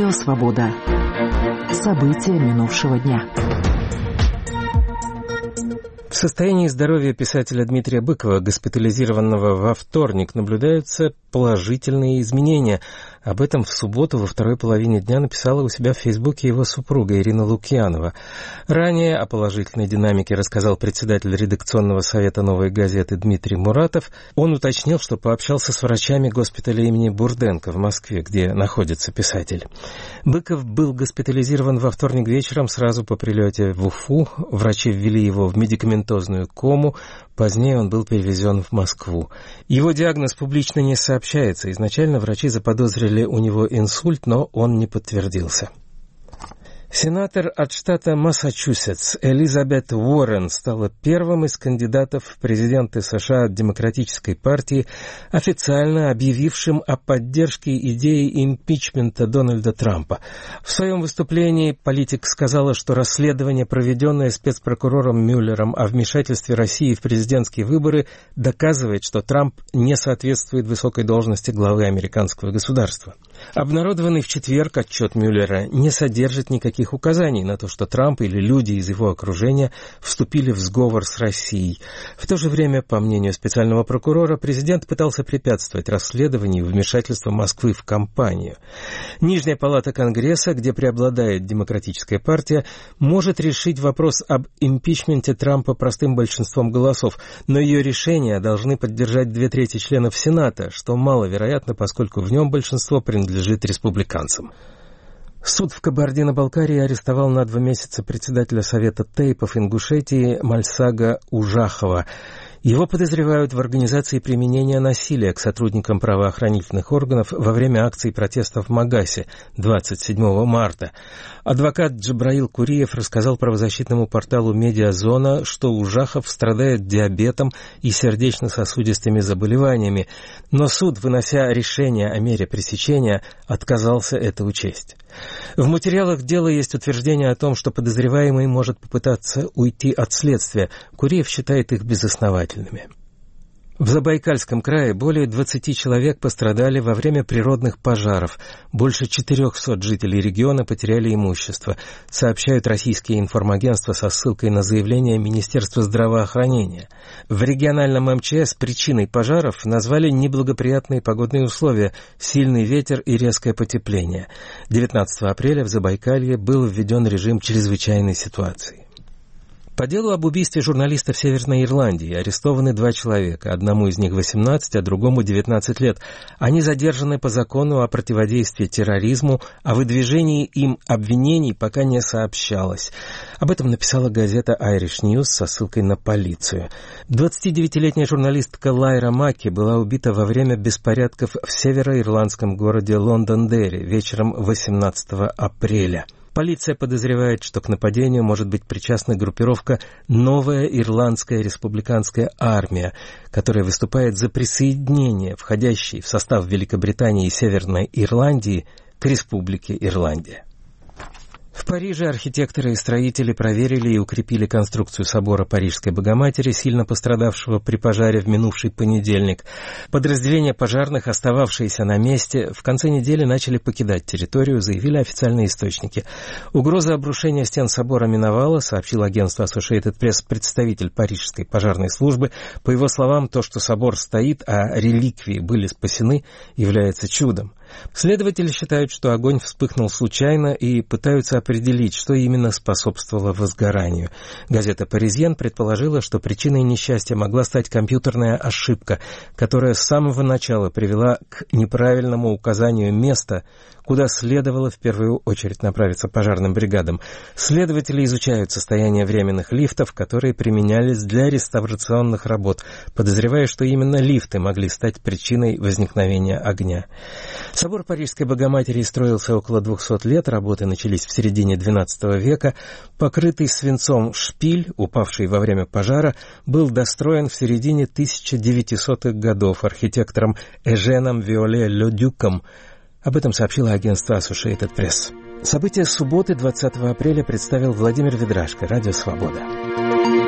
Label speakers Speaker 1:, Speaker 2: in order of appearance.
Speaker 1: Радио «Свобода». События минувшего дня.
Speaker 2: В состоянии здоровья писателя Дмитрия Быкова, госпитализированного во вторник, наблюдаются положительные изменения. Об этом в субботу во второй половине дня написала у себя в Фейсбуке его супруга Ирина Лукьянова. Ранее о положительной динамике рассказал председатель редакционного совета «Новой газеты» Дмитрий Муратов. Он уточнил, что пообщался с врачами госпиталя имени Бурденко в Москве, где находится писатель. Быков был госпитализирован во вторник вечером сразу по прилете в Уфу. Врачи ввели его в медикаментозную кому. Позднее он был перевезен в Москву. Его диагноз публично не сообщается. Изначально врачи заподозрили у него инсульт, но он не подтвердился. Сенатор от штата Массачусетс Элизабет Уоррен стала первым из кандидатов в президенты США от Демократической партии, официально объявившим о поддержке идеи импичмента Дональда Трампа. В своем выступлении политик сказала, что расследование, проведенное спецпрокурором Мюллером о вмешательстве России в президентские выборы, доказывает, что Трамп не соответствует высокой должности главы американского государства. Обнародованный в четверг отчет Мюллера не содержит никаких указаний на то, что Трамп или люди из его окружения вступили в сговор с Россией. В то же время, по мнению специального прокурора, президент пытался препятствовать расследованию вмешательства Москвы в кампанию. Нижняя палата Конгресса, где преобладает Демократическая партия, может решить вопрос об импичменте Трампа простым большинством голосов, но ее решения должны поддержать 2/3 членов Сената, что маловероятно, поскольку в нем большинство принадлежит республиканцам. Суд в Кабардино-Балкарии арестовал на 2 месяца председателя Совета тейпов Ингушетии Мальсага Ужахова. Его подозревают в организации применения насилия к сотрудникам правоохранительных органов во время акций протеста в Магасе 27 марта. Адвокат Джабраил Куриев рассказал правозащитному порталу «Медиазона», что Ужахов страдает диабетом и сердечно-сосудистыми заболеваниями, но суд, вынося решение о мере пресечения, отказался это учесть. В материалах дела есть утверждение о том, что подозреваемый может попытаться уйти от следствия. Куриев считает их безосновательными. В Забайкальском крае более 20 человек пострадали во время природных пожаров. Больше 400 жителей региона потеряли имущество, сообщают российские информагентства со ссылкой на заявление Министерства здравоохранения. В региональном МЧС причиной пожаров назвали неблагоприятные погодные условия, сильный ветер и резкое потепление. 19 апреля в Забайкалье был введен режим чрезвычайной ситуации. По делу об убийстве журналиста в Северной Ирландии арестованы 2 человека, одному из них 18, а другому 19 лет. Они задержаны по закону о противодействии терроризму, о выдвижении им обвинений пока не сообщалось. Об этом написала газета Irish News со ссылкой на полицию. 29-летняя журналистка Лайра Маки была убита во время беспорядков в североирландском городе Лондон-Дерри вечером 18 апреля. Полиция подозревает, что к нападению может быть причастна группировка «Новая Ирландская республиканская армия», которая выступает за присоединение входящей в состав Великобритании и Северной Ирландии к Республике Ирландия. В Париже архитекторы и строители проверили и укрепили конструкцию собора Парижской Богоматери, сильно пострадавшего при пожаре в минувший понедельник. Подразделения пожарных, остававшиеся на месте, в конце недели начали покидать территорию, заявили официальные источники. Угроза обрушения стен собора миновала, сообщил агентство Associated Press представитель Парижской пожарной службы. По его словам, то, что собор стоит, а реликвии были спасены, является чудом. Следователи считают, что огонь вспыхнул случайно и пытаются определить, что именно способствовало возгоранию. Газета «Паризьен» предположила, что причиной несчастья могла стать компьютерная ошибка, которая с самого начала привела к неправильному указанию места, куда следовало в первую очередь направиться пожарным бригадам. Следователи изучают состояние временных лифтов, которые применялись для реставрационных работ, подозревая, что именно лифты могли стать причиной возникновения огня. Собор Парижской Богоматери строился около 200 лет, работы начались в середине XII века. Покрытый свинцом шпиль, упавший во время пожара, был достроен в середине 1900-х годов архитектором Эженом Виоле-Ле-Дюком. Об этом сообщило агентство Associated Press. События субботы 20 апреля представил Владимир Ведрашко, Радио «Свобода».